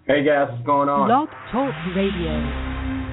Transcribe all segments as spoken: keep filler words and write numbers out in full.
Hey guys, what's going on? Blog Talk Radio.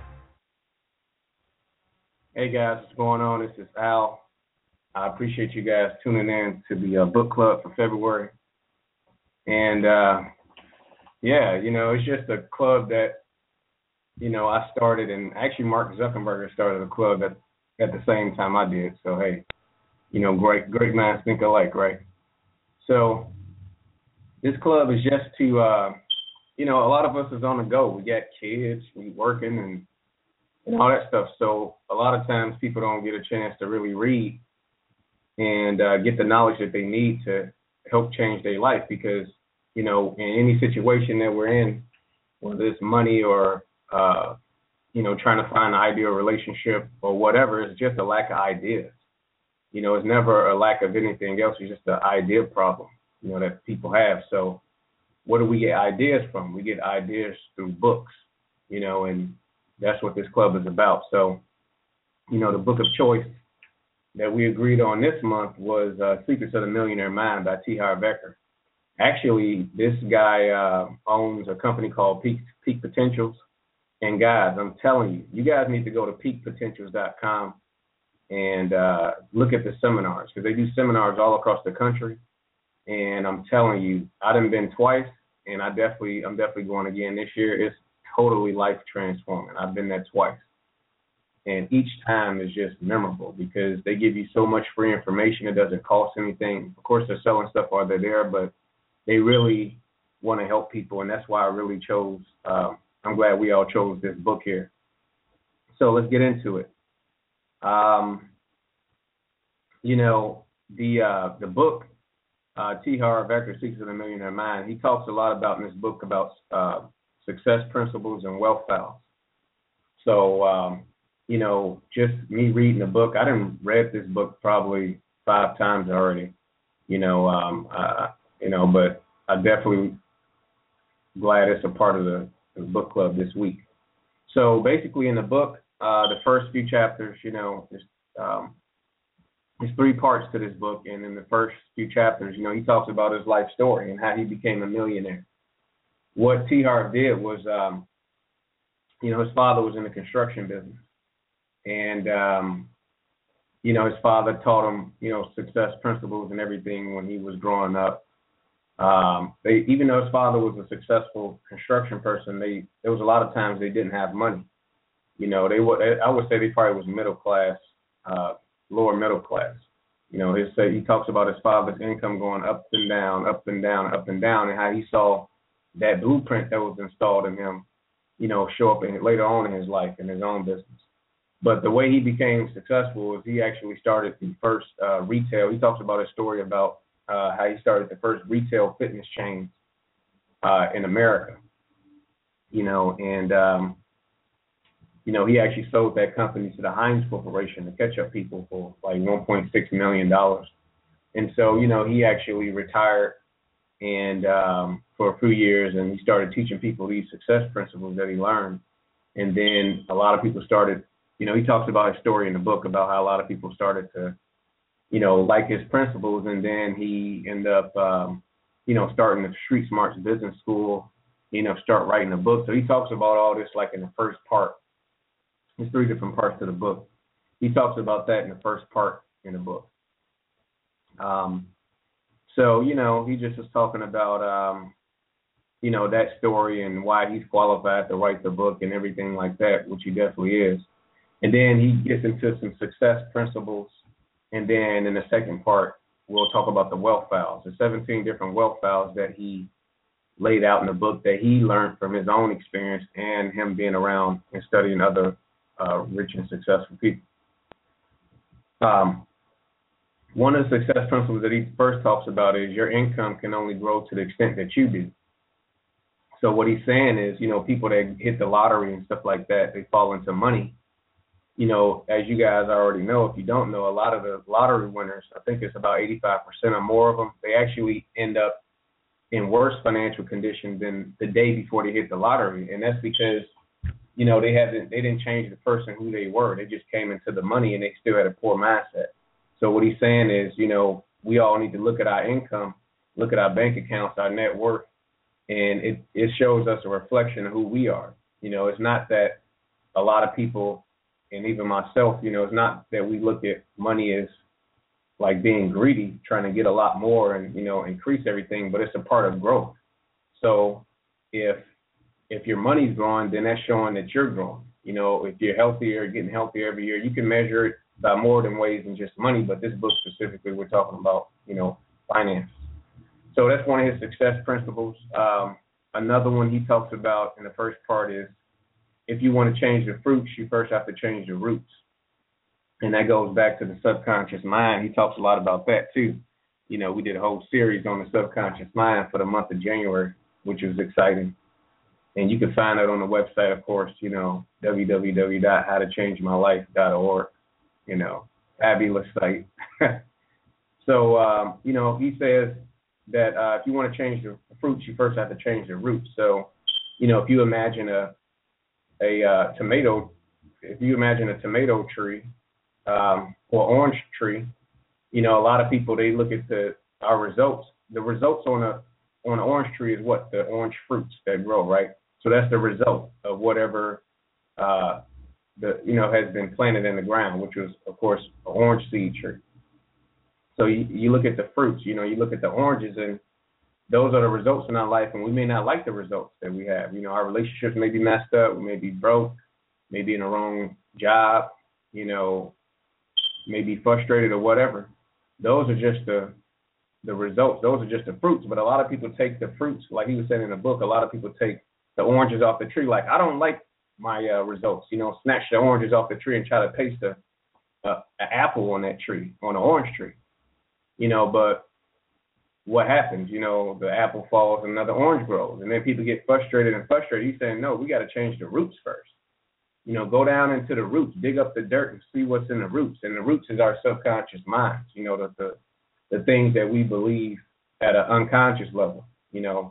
Hey guys, what's going on? This is Al. I appreciate you guys tuning in to the uh, book club for February. And uh, yeah, you know, it's just a club that, you know, I started, and actually Mark Zuckerberg started a club at, at the same time I did. So, hey, you know, great, great minds think alike, right? So this club is just to, uh, you know, a lot of us is on the go. We got kids, we working and, and all that stuff. So a lot of times people don't get a chance to really read and uh, get the knowledge that they need to help change their life because, you know, in any situation that we're in, whether it's money or, uh, you know, trying to find an ideal relationship or whatever, it's just a lack of ideas. You know, it's never a lack of anything else. It's just an idea problem, you know, that people have. So where do we get ideas from? We get ideas through books, you know, and that's what this club is about. So, you know, the book of choice that we agreed on this month was uh, Secrets of the Millionaire Mind by T. Harv Eker. Actually, this guy uh, owns a company called Peak, Peak Potentials. And guys, I'm telling you, you guys need to go to peak potentials dot com and uh, look at the seminars because they do seminars all across the country. And I'm telling you, I done been twice, and I definitely, I'm definitely going again this year. It's totally life transforming. I've been there twice, and each time is just memorable because they give you so much free information. It doesn't cost anything. Of course, they're selling stuff while they're there, but they really want to help people, and that's why I really chose. Uh, I'm glad we all chose this book here. So let's get into it. Um, you know, the uh, the book. Uh, T. Harv Eker, Secrets of the Millionaire Mind, he talks a lot about in this book about uh, success principles and wealth vows. So, um, you know, just me reading the book, I done read this book probably five times already, you know, um, uh, you know, but I'm definitely glad it's a part of the, the book club this week. So basically in the book, uh, the first few chapters, you know, just, um, there's three parts to this book, and in the first few chapters, you know, he talks about his life story and how he became a millionaire. What T. Harv did was, um, you know, his father was in the construction business, and, um, you know, his father taught him, you know, success principles and everything when he was growing up. Um, they, even though his father was a successful construction person, they there was a lot of times they didn't have money. You know, they were, I would say they probably was middle class, uh, lower middle class. You know, his, he talks about his father's income going up and down, up and down, up and down, and how he saw that blueprint that was installed in him, you know, show up in, later on in his life in his own business. But the way he became successful is he actually started the first uh, retail. He talks about a story about uh, how he started the first retail fitness chains uh, in America, you know, and um, you know, he actually sold that company to the Heinz Corporation, the ketchup people, for like one point six million dollars. And so, you know, he actually retired and um, for a few years, and he started teaching people these success principles that he learned. And then a lot of people started, you know, he talks about his story in the book about how a lot of people started to, you know, like his principles. And then he ended up, um, you know, starting the Street Smarts Business School, you know, start writing a book. So he talks about all this like in the first part. There's three different parts to the book. He talks about that in the first part in the book. Um, so, you know, he just was talking about, um, you know, that story and why he's qualified to write the book and everything like that, which he definitely is. And then he gets into some success principles. And then in the second part, we'll talk about the wealth vows, the seventeen different wealth vows that he laid out in the book that he learned from his own experience and him being around and studying other Uh, rich and successful people. Um, one of the success principles that he first talks about is your income can only grow to the extent that you do. So what he's saying is, you know, people that hit the lottery and stuff like that, they fall into money. You know, as you guys already know, if you don't know, a lot of the lottery winners, I think it's about eighty-five percent or more of them, they actually end up in worse financial condition than the day before they hit the lottery. And that's because you know, they haven't, they didn't change the person who they were. They just came into the money and they still had a poor mindset. So what he's saying is, you know, we all need to look at our income, look at our bank accounts, our net worth, and it, it shows us a reflection of who we are. You know, it's not that a lot of people, and even myself, you know, it's not that we look at money as like being greedy, trying to get a lot more and, you know, increase everything, but it's a part of growth. So if if your money's growing, then that's showing that you're growing. You know, if you're healthier, getting healthier every year, you can measure it by more than ways than just money, but this book specifically, we're talking about, you know, finance. So that's one of his success principles. Um, another one he talks about in the first part is, if you want to change the fruits, you first have to change the roots. And that goes back to the subconscious mind. He talks a lot about that too. You know, we did a whole series on the subconscious mind for the month of January, which was exciting. And you can find it on the website, of course, you know, w w w dot how to change my life dot org, you know, fabulous site. So, um, you know, he says that uh, if you want to change the fruits, you first have to change the roots. So, you know, if you imagine a a uh, tomato, if you imagine a tomato tree um, or orange tree, you know, a lot of people, they look at the our results. The results on a on an orange tree is what? The orange fruits that grow, right? So that's the result of whatever uh, the you know has been planted in the ground, which was, of course, an orange seed tree. So you, you look at the fruits, you know, you look at the oranges, and those are the results in our life, and we may not like the results that we have. You know, our relationships may be messed up, we may be broke, maybe in the wrong job, you know, maybe frustrated or whatever. Those are just the the results. Those are just the fruits. But a lot of people take the fruits, like he was saying in the book, a lot of people take the oranges off the tree. Like, I don't like my uh, results, you know, snatch the oranges off the tree and try to paste a, a, an apple on that tree, on an orange tree, you know, but what happens? You know, the apple falls and another orange grows. And then people get frustrated and frustrated. He's saying, no, we got to change the roots first. You know, go down into the roots, dig up the dirt and see what's in the roots. And the roots is our subconscious minds, you know, the the, the things that we believe at an unconscious level, you know.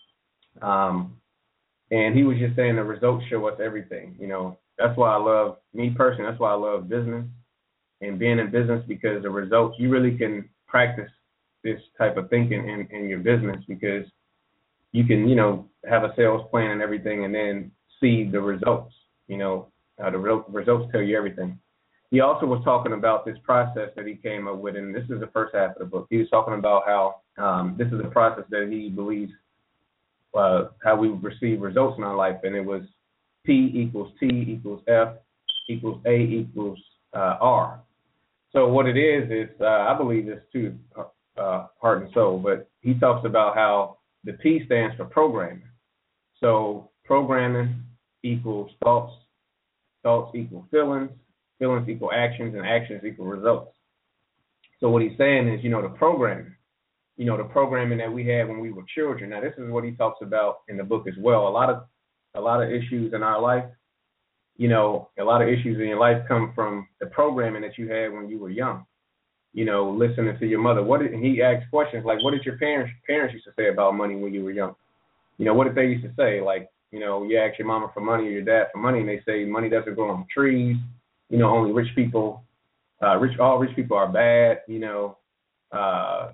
Um, and he was just saying the results show us everything, you know. That's why I love, me personally, that's why I love business and being in business, because the results, you really can practice this type of thinking in, in your business, because you can, you know, have a sales plan and everything and then see the results, you know, uh, the re- results tell you everything. He also was talking about this process that he came up with, and this is the first half of the book. He was talking about how um, this is a process that he believes uh, how we receive results in our life, and it was P equals T equals F equals A equals uh, R. So what it is is, uh, I believe this too, uh, heart and soul, but he talks about how the P stands for programming. So programming equals thoughts, thoughts equal feelings, feelings equal actions, and actions equal results. So what he's saying is, you know, the programming, you know, the programming that we had when we were children. Now, this is what he talks about in the book as well. A lot of, a lot of issues in our life, you know, a lot of issues in your life come from the programming that you had when you were young. You know, listening to your mother. What did, and he asked questions like, what did your parents parents used to say about money when you were young? You know, what did they used to say? Like, you know, you ask your mama for money or your dad for money, and they say money doesn't grow on trees. You know, only rich people, uh, rich all rich people are bad. You know, uh,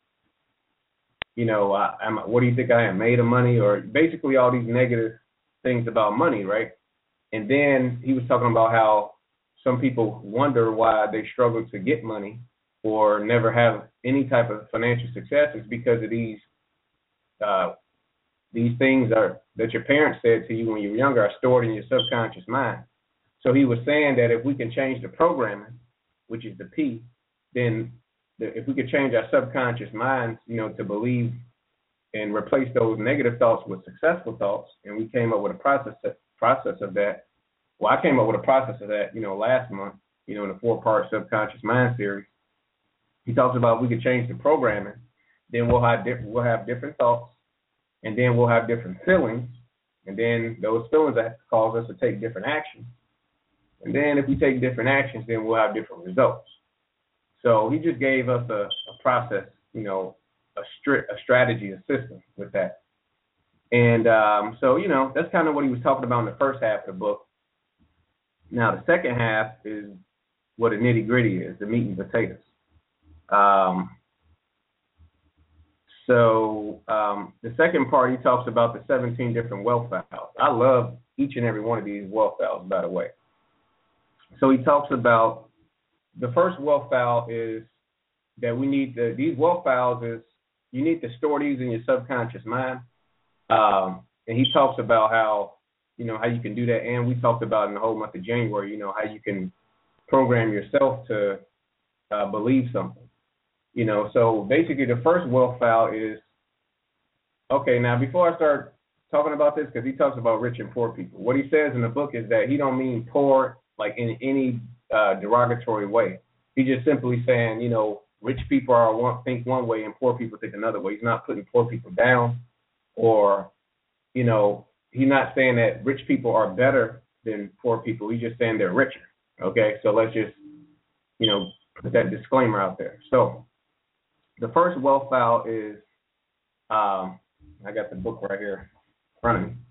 you know, I, I'm, what do you think I am, made of money? Or basically all these negative things about money, right? And then he was talking about how some people wonder why they struggle to get money or never have any type of financial success. Is because of these uh, these things are that your parents said to you when you were younger are stored in your subconscious mind. So he was saying that if we can change the programming, which is the P, then the, if we could change our subconscious minds, you know, to believe and replace those negative thoughts with successful thoughts, and we came up with a process process of that. Well, I came up with a process of that, you know, last month, you know, in the four-part subconscious mind series. He talks about we could change the programming, then we'll have different we'll have different thoughts, and then we'll have different feelings, and then those feelings that cause us to take different actions. And then if we take different actions, then we'll have different results. So he just gave us a, a process, you know, a, stri- a strategy, a system with that. And um, so, you know, that's kind of what he was talking about in the first half of the book. Now, the second half is what the nitty-gritty is, the meat and potatoes. Um, So um, the second part, he talks about the seventeen different wealth vows. I love each and every one of these wealth vows, by the way. So he talks about the first wealth vow is that we need the, these wealth vows is you need to store these in your subconscious mind. Um, and he talks about how, you know, how you can do that. And we talked about in the whole month of January, you know, how you can program yourself to uh, believe something. You know, so basically the first wealth vow is, okay, now before I start talking about this, because he talks about rich and poor people, what he says in the book is that he don't mean poor like in any uh, derogatory way. He's just simply saying, you know, rich people are one, think one way and poor people think another way. He's not putting poor people down or, you know, he's not saying that rich people are better than poor people. He's just saying they're richer. Okay, so let's just, you know, put that disclaimer out there. So the first wealth vow is, um, I got the book right here in front of me.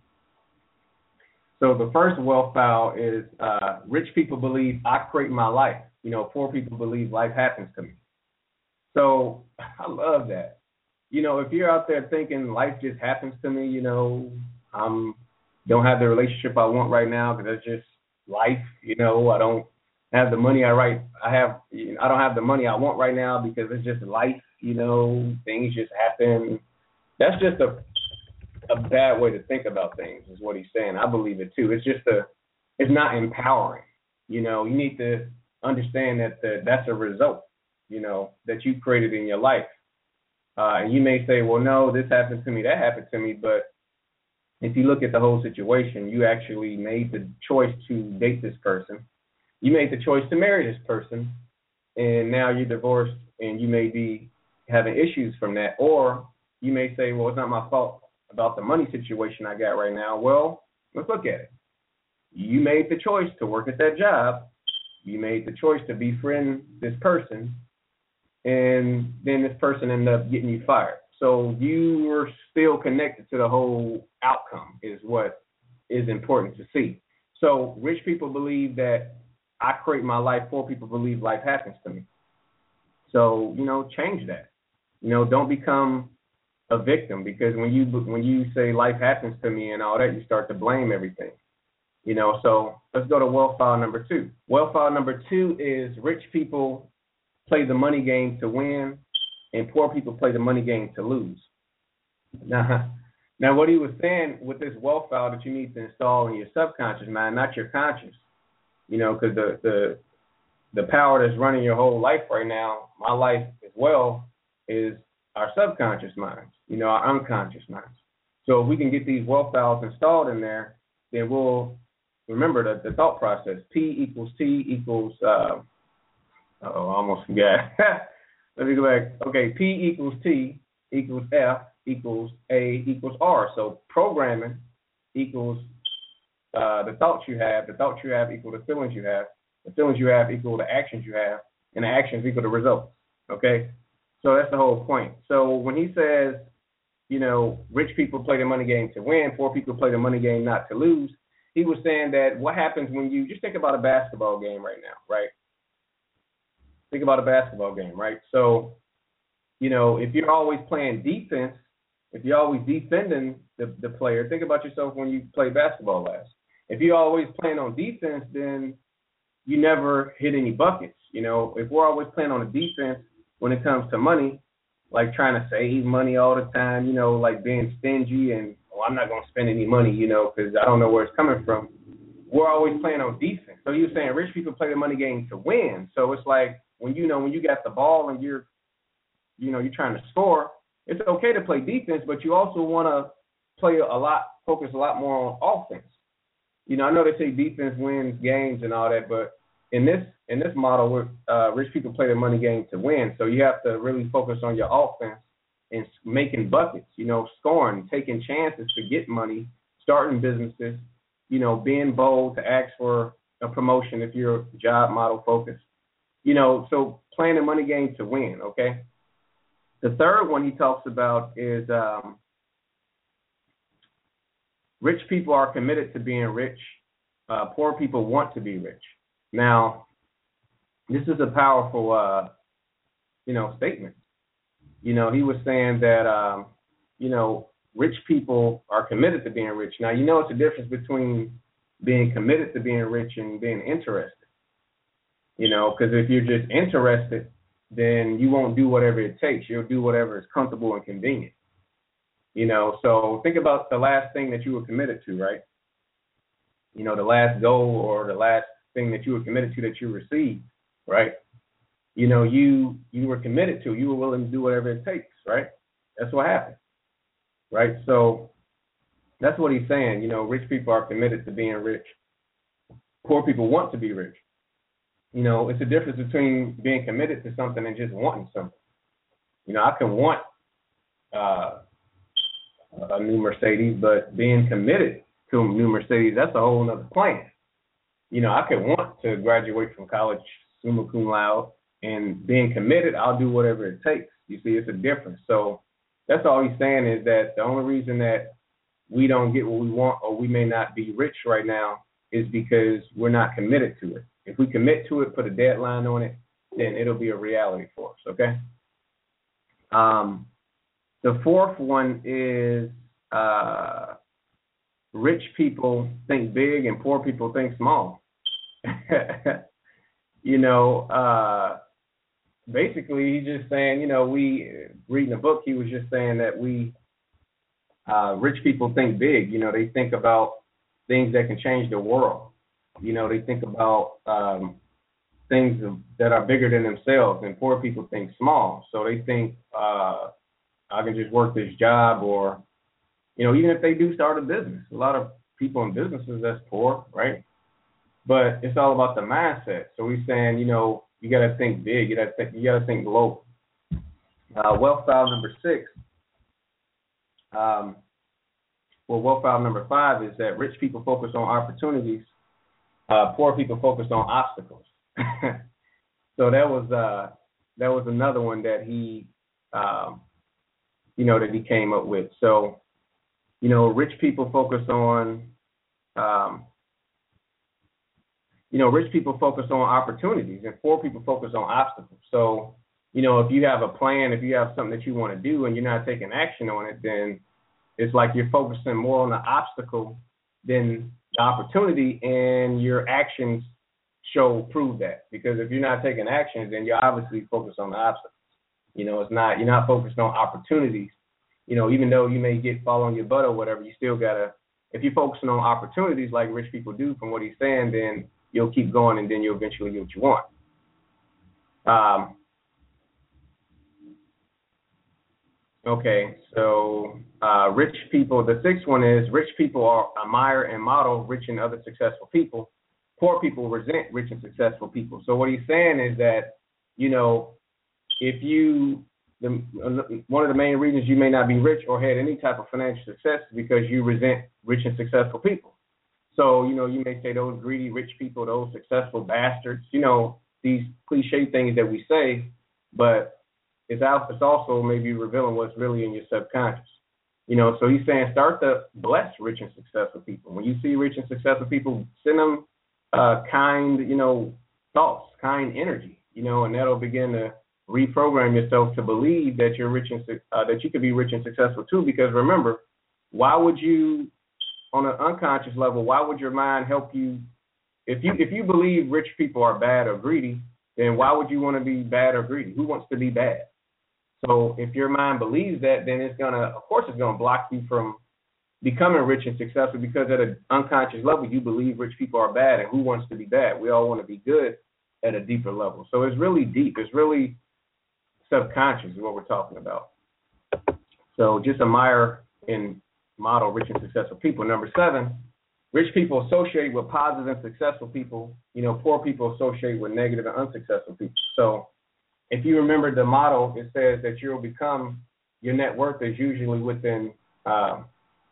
So the first wealth vow is uh, rich people believe I create my life. You know, poor people believe life happens to me. So I love that. You know, if you're out there thinking life just happens to me, you know, I don't have the relationship I want right now because that's just life. You know, I don't have the money I right. I have. I don't have the money I want right now because it's just life. You know, things just happen. That's just a a bad way to think about things, is what he's saying. I believe it too. It's just a. It's not empowering. You know, you need to understand that the, that's a result. You know, that you created in your life. Uh, and you may say, well, no, this happened to me, that happened to me. But if you look at the whole situation, you actually made the choice to date this person. You made the choice to marry this person. And now you're divorced and you may be having issues from that. Or you may say, well, it's not my fault about the money situation I got right now. Well, let's look at it. You made the choice to work at that job. You made the choice to befriend this person. And then this person ended up getting you fired. So you were still connected to the whole outcome is what is important to see. So rich people believe that I create my life. Poor people believe life happens to me. So, you know, change that. You know, don't become a victim, because when you when you say life happens to me and all that, you start to blame everything. You know, so let's go to wealth file number two. Wealth file number two is rich people play the money game to win, and poor people play the money game to lose. Now, now what he was saying with this wealth file that you need to install in your subconscious mind, not your conscious, you know, because the, the the power that's running your whole life right now, my life as well, is our subconscious minds, you know, our unconscious minds. So if we can get these wealth files installed in there, then we'll remember the, the thought process. P equals T equals, uh, oh, I almost forgot. Let me go back. Okay, P equals T equals F equals A equals R. So programming equals uh, the thoughts you have. The thoughts you have equal the feelings you have. The feelings you have equal the actions you have. And the actions equal the results. Okay? So that's the whole point. So when he says, you know, rich people play the money game to win, poor people play the money game not to lose, he was saying that what happens when you, just think about a basketball game right now, right? Think about a basketball game, right? So, you know, if you're always playing defense, if you're always defending the, the player, think about yourself when you play basketball last. If you're always playing on defense, then you never hit any buckets. You know, if we're always playing on the defense when it comes to money, like trying to save money all the time, you know, like being stingy and, oh, I'm not going to spend any money, you know, because I don't know where it's coming from. We're always playing on defense. So you're saying rich people play the money game to win. So it's like, when you know, when you got the ball and you're, you know, you're trying to score, it's okay to play defense, but you also want to play a lot, focus a lot more on offense. You know, I know they say defense wins games and all that, but in this in this model, where uh, rich people play the money game to win, so you have to really focus on your offense and making buckets. You know, scoring, taking chances to get money, starting businesses. You know, being bold to ask for a promotion if you're job model focused. You know, so playing the money game to win, okay? The third one he talks about is um, rich people are committed to being rich. Uh, poor people want to be rich. Now, this is a powerful, uh, you know, statement. You know, he was saying that, um, you know, rich people are committed to being rich. Now, you know, it's a difference between being committed to being rich and being interested. You know, because if you're just interested, then you won't do whatever it takes. You'll do whatever is comfortable and convenient. You know, so think about the last thing that you were committed to, right? You know, the last goal or the last thing that you were committed to that you received, right? You know, you you were committed to, you were willing to do whatever it takes, right? That's what happened, right? So that's what he's saying. You know, rich people are committed to being rich. Poor people want to be rich. You know, it's a difference between being committed to something and just wanting something. You know, I can want uh, a new Mercedes, but being committed to a new Mercedes, that's a whole other plan. You know, I could want to graduate from college summa cum laude, and being committed, I'll do whatever it takes. You see, it's a difference. So that's all he's saying is that the only reason that we don't get what we want or we may not be rich right now is because we're not committed to it. If we commit to it, put a deadline on it, then it'll be a reality for us, okay? Um, the fourth one is uh, rich people think big and poor people think small. you know, uh, basically he's just saying, you know, we, reading the book, he was just saying that we, uh, rich people think big. You know, they think about things that can change the world. You know, they think about um, things that are bigger than themselves, and poor people think small. So they think, uh, I can just work this job, or, you know, even if they do start a business. A lot of people in businesses, that's poor, right? But it's all about the mindset. So he's saying, you know, you got to think big. You got to think, you got to think global. Uh, wealth file number six. Um, well, wealth file number five is that rich people focus on opportunities. Uh, poor people focus on obstacles. So that was uh, that was another one that he, um, you know, that he came up with. So, you know, rich people focus on, um, you know, rich people focus on opportunities, and poor people focus on obstacles. So, you know, if you have a plan, if you have something that you want to do and you're not taking action on it, then it's like you're focusing more on the obstacle than the opportunity, and your actions show prove that. Because if you're not taking action, then you're obviously focused on the obstacles. You know, it's not, you're not focused on opportunities. You know, even though you may get fall on your butt or whatever, you still gotta, if you're focusing on opportunities like rich people do, from what he's saying, then you'll keep going, and then you'll eventually get what you want. Um, okay, so uh, rich people, the sixth one is rich people are admire and model rich and other successful people. Poor people resent rich and successful people. So what he's saying is that, you know, if you, the, one of the main reasons you may not be rich or had any type of financial success is because you resent rich and successful people. So, you know, you may say those greedy rich people, those successful bastards, you know, these cliche things that we say, but it's, out, it's also maybe revealing what's really in your subconscious. You know, so he's saying start to bless rich and successful people. When you see rich and successful people, send them uh, kind, you know, thoughts, kind energy, you know, and that'll begin to reprogram yourself to believe that you're rich and uh, that you could be rich and successful too. Because remember, why would you, on an unconscious level, why would your mind help you? If you if you believe rich people are bad or greedy, then why would you want to be bad or greedy? Who wants to be bad? So if your mind believes that, then it's gonna, of course, it's gonna block you from becoming rich and successful, because at an unconscious level, you believe rich people are bad, and who wants to be bad? We all want to be good at a deeper level. So it's really deep. It's really subconscious is what we're talking about. So just admire and model rich and successful people. Number seven, rich people associate with positive and successful people. You know, poor people associate with negative and unsuccessful people. So if you remember the model, it says that you'll become, your net worth is usually within, uh,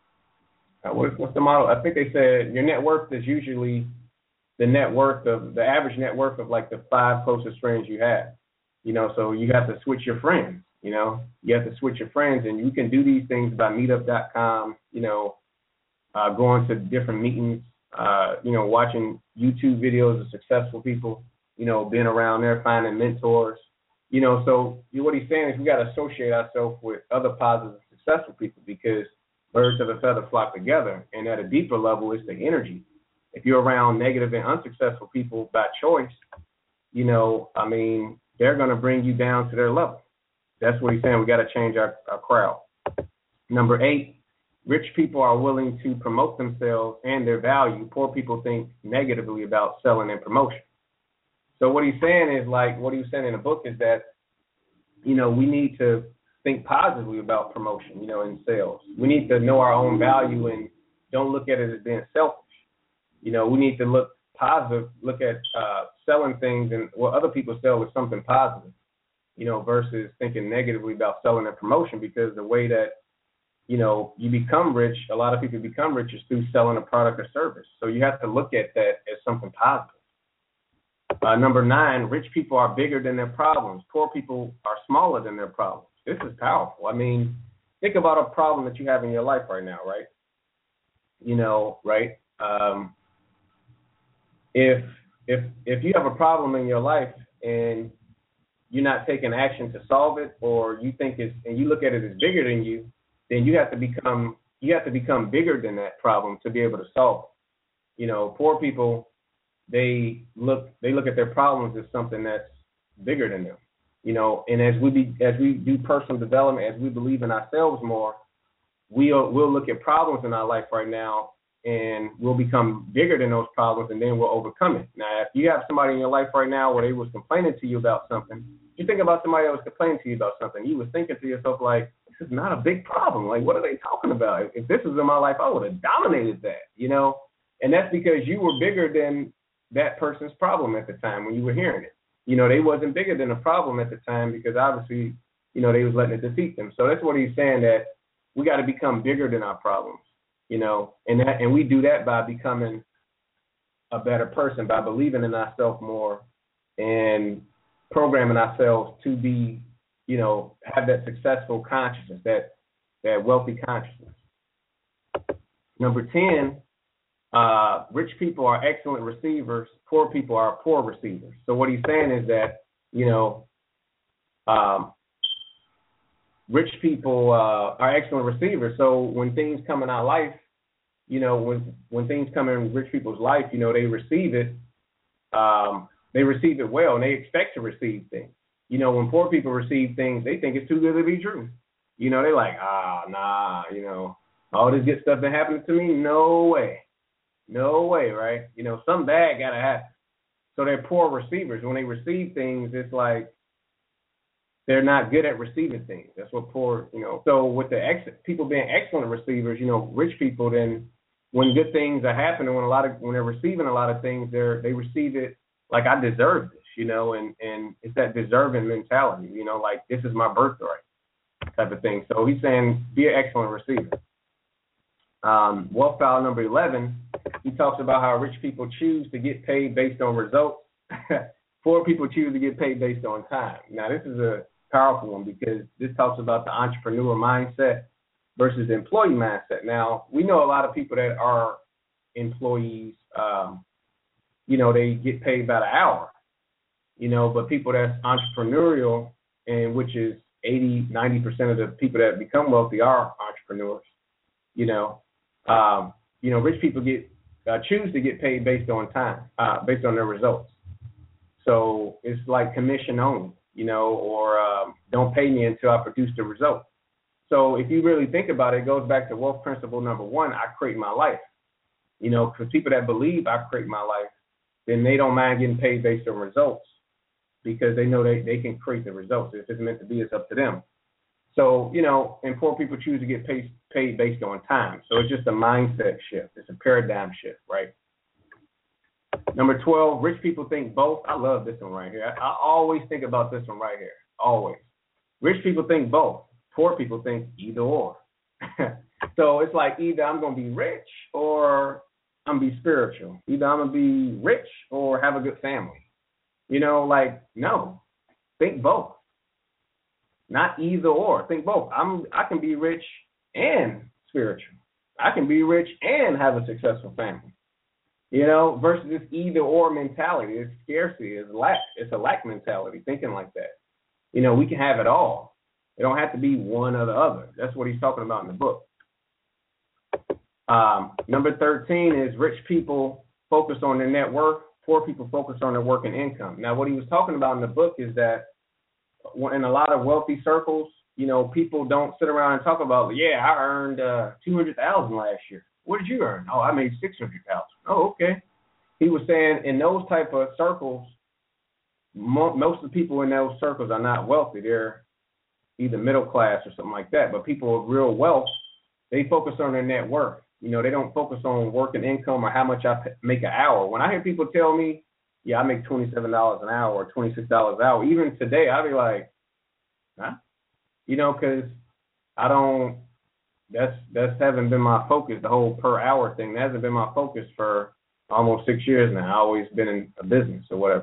what, what's the model? I think they said your net worth is usually the net worth of, the average net worth of like the five closest friends you have. You know, so you have to switch your friends, you know, you have to switch your friends, and you can do these things by meetup dot com, you know, uh, going to different meetings, uh, you know, watching YouTube videos of successful people, you know, being around there, finding mentors. You know, so what he's saying is we got to associate ourselves with other positive, successful people because birds of a feather flock together. And at a deeper level, it's the energy. If you're around negative and unsuccessful people by choice, you know, I mean, they're going to bring you down to their level. That's what he's saying. We got to change our, our crowd. Number eight, rich people are willing to promote themselves and their value. Poor people think negatively about selling and promotion. So what he's saying is, like, what he was saying in the book is that, you know, we need to think positively about promotion, you know, in sales. We need to know our own value and don't look at it as being selfish. You know, we need to look positive, look at uh, selling things and what other people sell is something positive, you know, versus thinking negatively about selling and promotion, because the way that, you know, you become rich, a lot of people become rich is through selling a product or service. So you have to look at that as something positive. Uh, number nine, rich people are bigger than their problems. Poor people are smaller than their problems. This is powerful. I mean, think about a problem that you have in your life right now, right? You know, right? Um, if if if you have a problem in your life and you're not taking action to solve it, or you think it's and you look at it as bigger than you, then you have to become you have to become bigger than that problem to be able to solve it. You know, poor people, they look they look at their problems as something that's bigger than them. You know, and as we be, as we do personal development, as we believe in ourselves more, we'll we'll look at problems in our life right now, and we'll become bigger than those problems, and then we'll overcome it. Now, if you have somebody in your life right now where they was complaining to you about something, you think about somebody that was complaining to you about something, you was thinking to yourself, like, this is not a big problem. Like, what are they talking about? If, if this was in my life, I would have dominated that, you know? And that's because you were bigger than that person's problem at the time when you were hearing it. You know, they wasn't bigger than a problem at the time because obviously, you know, they was letting it defeat them. So that's what he's saying, that we got to become bigger than our problems, you know, and that, and we do that by becoming a better person, by believing in ourselves more and programming ourselves to be, you know, have that successful consciousness, that that wealthy consciousness. Number ten, uh, rich people are excellent receivers. Poor people are poor receivers. So what he's saying is that, you know, um, rich people uh, are excellent receivers. So when things come in our life, you know, when when things come in rich people's life, you know, they receive it. Um, they receive it well, and they expect to receive things. You know, when poor people receive things, they think it's too good to be true. You know, they're like, ah, nah, you know, all this good stuff been happening to me? No way. No way, right? You know, something bad got to happen. So they're poor receivers. When they receive things, it's like they're not good at receiving things. That's what poor, you know. So with the ex- people being excellent receivers, you know, rich people, then when good things are happening, when a lot of when they're receiving a lot of things, they're they receive it like, I deserve this, you know, and, and it's that deserving mentality, you know, like this is my birthright type of thing. So he's saying be an excellent receiver. Um, wealth file number eleven, he talks about how rich people choose to get paid based on results. Poor people choose to get paid based on time. Now, this is a powerful one because this talks about the entrepreneur mindset versus the employee mindset. Now, we know a lot of people that are employees, um, you know, they get paid by the hour, you know, but people that's entrepreneurial, and which is eighty, ninety percent of the people that become wealthy are entrepreneurs, you know. Um, you know, rich people get uh, choose to get paid based on time, uh, based on their results. So it's like commission only, you know, or um, don't pay me until I produce the result. So if you really think about it, it goes back to wealth principle number one, I create my life. You know, for people that believe I create my life, then they don't mind getting paid based on results because they know they, they can create the results. If it's meant to be, it's up to them. So, you know, and poor people choose to get paid, paid based on time. So it's just a mindset shift. It's a paradigm shift, right? Number twelve, rich people think both. I love this one right here. I, I always think about this one right here, always. Rich people think both. Poor people think either or. So it's like either I'm going to be rich or I'm going to be spiritual. Either I'm going to be rich or have a good family. You know, like, no, think both. Not either or. Think both. I'm. I can be rich and spiritual. I can be rich and have a successful family. You know, versus this either or mentality. It's scarcity. It's lack. It's a lack mentality. Thinking like that. You know, we can have it all. It don't have to be one or the other. That's what he's talking about in the book. Um, number thirteen is rich people focus on their net worth. Poor people focus on their working income. Now, what he was talking about in the book is that in a lot of wealthy circles, you know, people don't sit around and talk about, yeah, I earned uh, two hundred thousand dollars last year. What did you earn? Oh, I made six hundred thousand dollars. Oh, okay. He was saying in those type of circles, mo- most of the people in those circles are not wealthy. They're either middle class or something like that. But people of real wealth, they focus on their net worth. You know, they don't focus on working income or how much I make an hour. When I hear people tell me, yeah, I make twenty-seven dollars an hour or twenty-six dollars an hour, even today, I'll be like, huh? You know, because I don't, that's, that's hasn't been my focus, the whole per hour thing. That hasn't been my focus for almost six years now. I've always been in a business or whatever.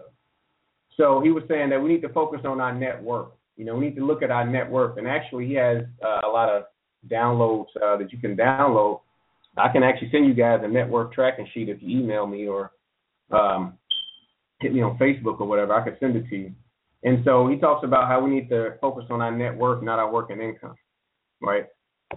So he was saying that we need to focus on our net worth. You know, we need to look at our net worth. And actually, he has uh, a lot of downloads uh, that you can download. I can actually send you guys a net worth tracking sheet if you email me or um, hit me on Facebook or whatever. I could send it to you. And so he talks about how we need to focus on our net worth, not our working income, right?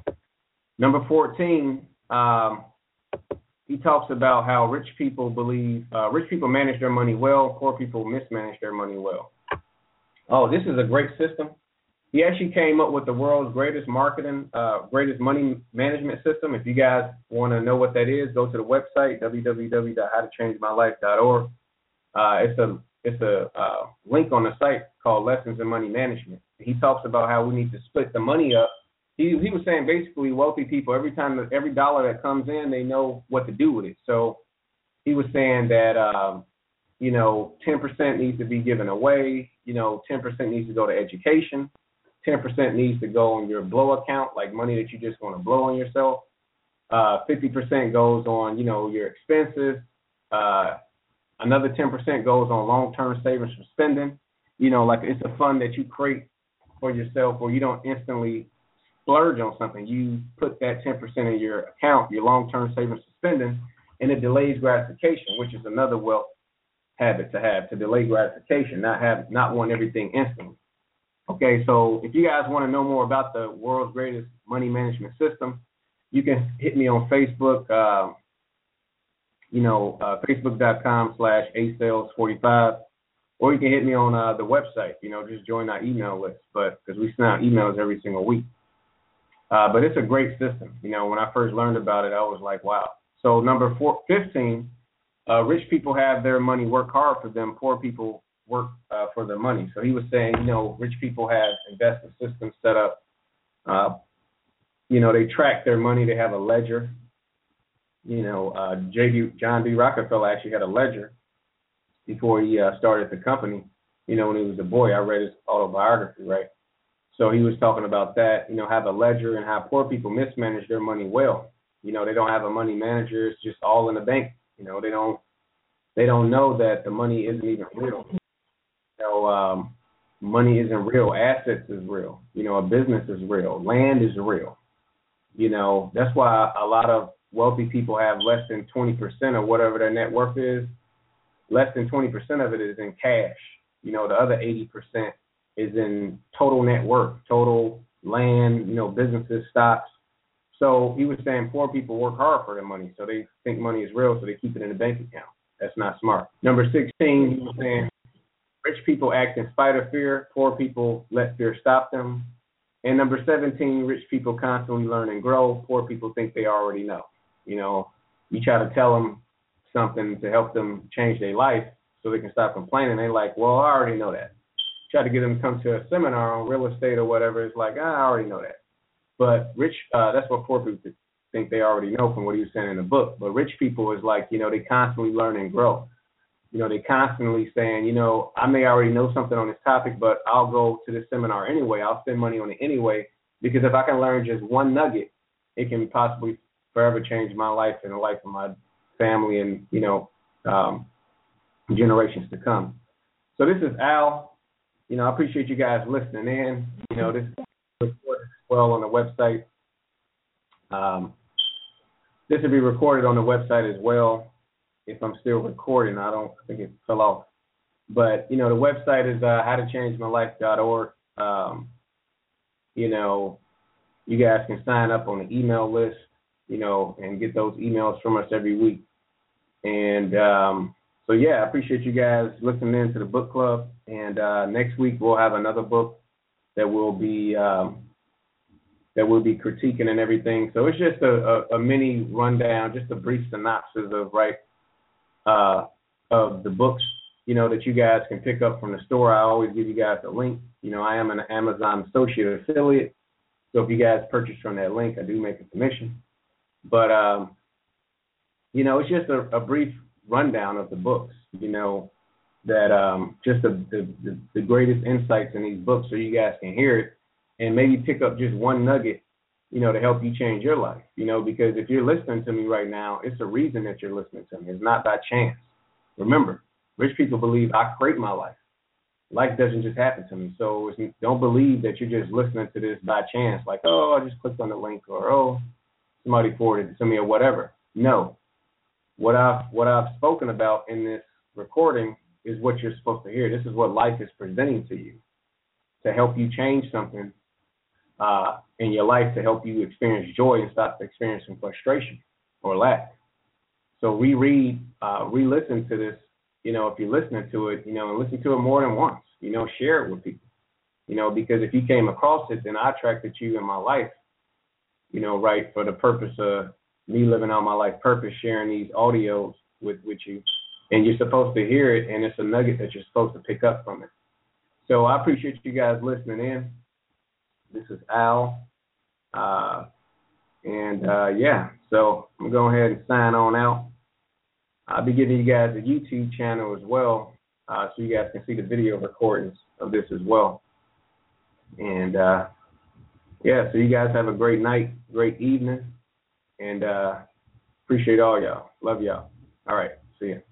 Number fourteen, um, he talks about how rich people believe, uh, rich people manage their money well, poor people mismanage their money well. Oh, this is a great system. He actually came up with the world's greatest marketing, uh, greatest money management system. If you guys want to know what that is, go to the website, w w w dot how to change my life dot org. Uh, it's a it's a uh, link on the site called Lessons in Money Management. He talks about how we need to split the money up. He he was saying basically wealthy people, every time that every dollar that comes in, they know what to do with it. So he was saying that um, you know, ten percent needs to be given away. You know, ten percent needs to go to education. ten percent needs to go on your blow account, like money that you just want to blow on yourself. Uh, fifty percent goes on, you know, your expenses. Uh, another ten percent goes on long-term savings for spending. You know, like it's a fund that you create for yourself where you don't instantly splurge on something. You put that ten percent in your account, your long-term savings for spending, and it delays gratification, which is another wealth habit to have, to delay gratification, not have, not want everything instantly. Okay, so if you guys want to know more about the world's greatest money management system, you can hit me on Facebook, uh, you know, uh, facebook.com slash asales45, or you can hit me on uh, the website, you know, just join our email list, but because we send out emails every single week. Uh, but it's a great system. You know, when I first learned about it, I was like, wow. So number four, fifteen, uh, rich people have their money work hard for them, poor people work uh, for their money. So he was saying, you know, rich people have investment systems set up. Uh, you know, they track their money. They have a ledger. You know, uh, J D, John D. Rockefeller actually had a ledger before he uh, started the company. You know, when he was a boy, I read his autobiography, right? So he was talking about that, you know, have a ledger and how poor people mismanage their money well. You know, they don't have a money manager. It's just all in the bank. You know, they don't they don't know that the money isn't even real. You know, um, money isn't real. Assets is real. You know, a business is real. Land is real. You know, that's why a lot of wealthy people have less than twenty percent of whatever their net worth is. Less than twenty percent of it is in cash. You know, the other eighty percent is in total net worth, total land, you know, businesses, stocks. So he was saying poor people work hard for their money, so they think money is real, so they keep it in a bank account. That's not smart. Number sixteen, he was saying rich people act in spite of fear, poor people let fear stop them. And number seventeen, rich people constantly learn and grow, poor people think they already know. You know, you try to tell them something to help them change their life so they can stop complaining. They're like, well, I already know that. Try to get them to come to a seminar on real estate or whatever. It's like, ah, I already know that. But rich, uh, that's what poor people think they already know from what he was saying in the book. But rich people is like, you know, they constantly learn and grow. You know, they constantly saying, you know, I may already know something on this topic, but I'll go to this seminar anyway. I'll spend money on it anyway, because if I can learn just one nugget, it can possibly forever change my life and the life of my family and, you know, um, generations to come. So this is Al. You know, I appreciate you guys listening in. You know, this is recorded as well on the website. Um, this will be recorded on the website as well. If I'm still recording, I don't I think it fell off. But, you know, the website is uh, how to change my life dot org. Um, you know, you guys can sign up on the email list, you know, and get those emails from us every week. And um, so, yeah, I appreciate you guys listening in to the book club. And uh, next week we'll have another book that will be um, that we'll be critiquing and everything. So it's just a, a, a mini rundown, just a brief synopsis of right uh, of the books, you know, that you guys can pick up from the store. I always give you guys a link. You know, I am an Amazon associate affiliate, so if you guys purchase from that link, I do make a commission. But um, you know, it's just a, a brief rundown of the books. You know, that um, just the, the the greatest insights in these books, so you guys can hear it and maybe pick up just one nugget, you know, to help you change your life. You know, because if you're listening to me right now, it's a reason that you're listening to me. It's not by chance. Remember, rich people believe I create my life. Life doesn't just happen to me. So it's, don't believe that you're just listening to this by chance, like, oh, I just clicked on the link, or oh, somebody forwarded it to me, or whatever. No. What I've what I've spoken about in this recording is what you're supposed to hear. This is what life is presenting to you to help you change something uh, in your life, to help you experience joy and stop experiencing frustration or lack. So reread, uh, re-listen to this, you know, if you're listening to it, you know, and listen to it more than once, you know, share it with people, you know, because if you came across it, then I attracted you in my life, you know, right, for the purpose of me living out my life purpose, sharing these audios with, with you, and you're supposed to hear it, and it's a nugget that you're supposed to pick up from it. So I appreciate you guys listening in. This is Al, uh, and uh, yeah, so I'm going to go ahead and sign on out. I'll be giving you guys a YouTube channel as well, uh, so you guys can see the video recordings of this as well. And uh, yeah, so you guys have a great night, great evening. And uh, appreciate all y'all. Love y'all. All right. See ya.